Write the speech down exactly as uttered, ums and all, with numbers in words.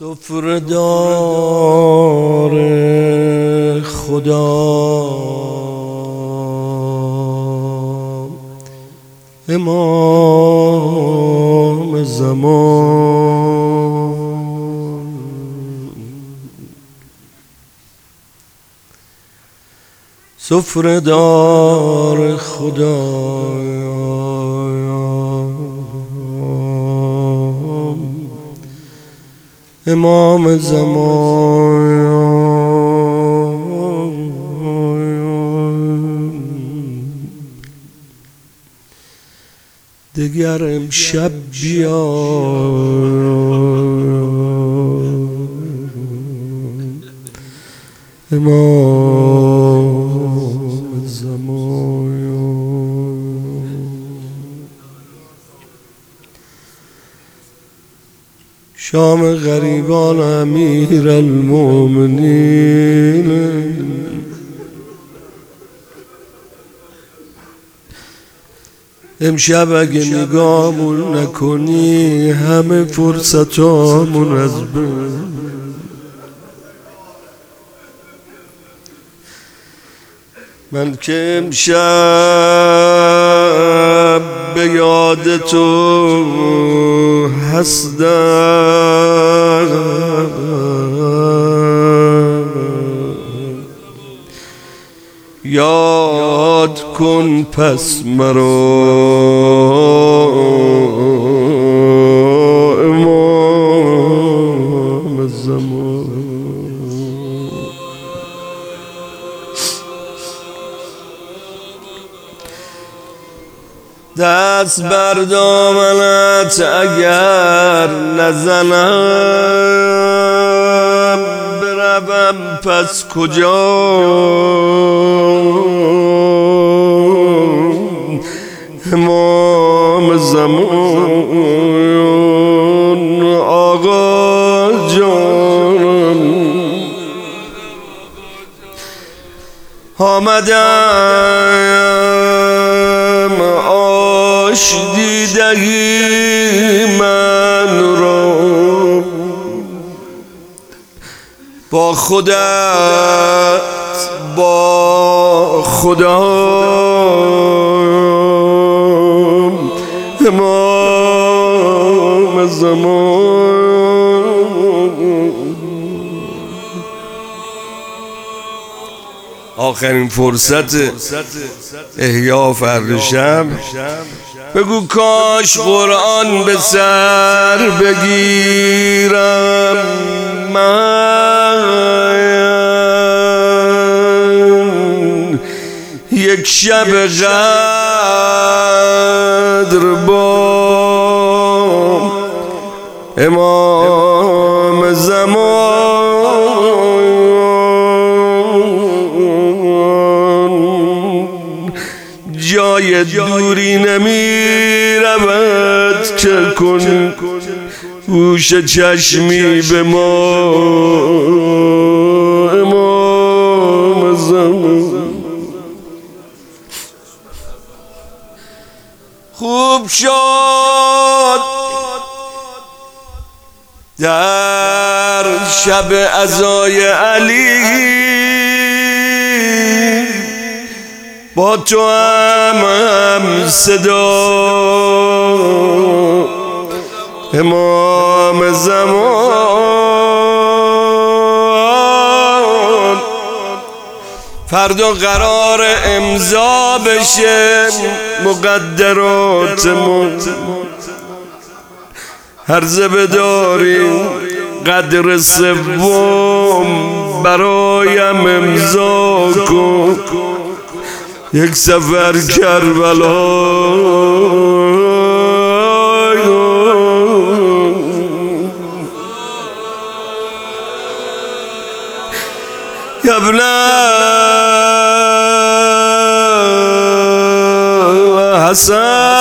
سفره دار خدا امام زمان، سفره دار خدا امام زمان، دگر امشب بیا امام زمان. شام غریبان امیر المومنین، امشب اگه نگامون نکنی همه فرصتامون از بین. من که امشب به یاد تو هستم، یاد کن پس مرا امام زمان. دست بر دامنت اگر نزنم بروم پس کجا، امام زمان آقا جانم. آمدم آش دیدگی من را با خودت با خدا امام زمان. آخرین فرصت احیا فرد شب، بگو کاش قرآن به سر بگیرم من، یک شب قدر با امام زمان. جای دوری نمی رود که کن گوش چشمی به ما امام زمان. خوب شد در شب عزای علی با تو هم هم صدا امام زمان. فردا قرار امضا بشه مقدراتمون، هرزه بداریم قدر سوم برایم امضا کن، یک سفر کربلا. یا ابن حسن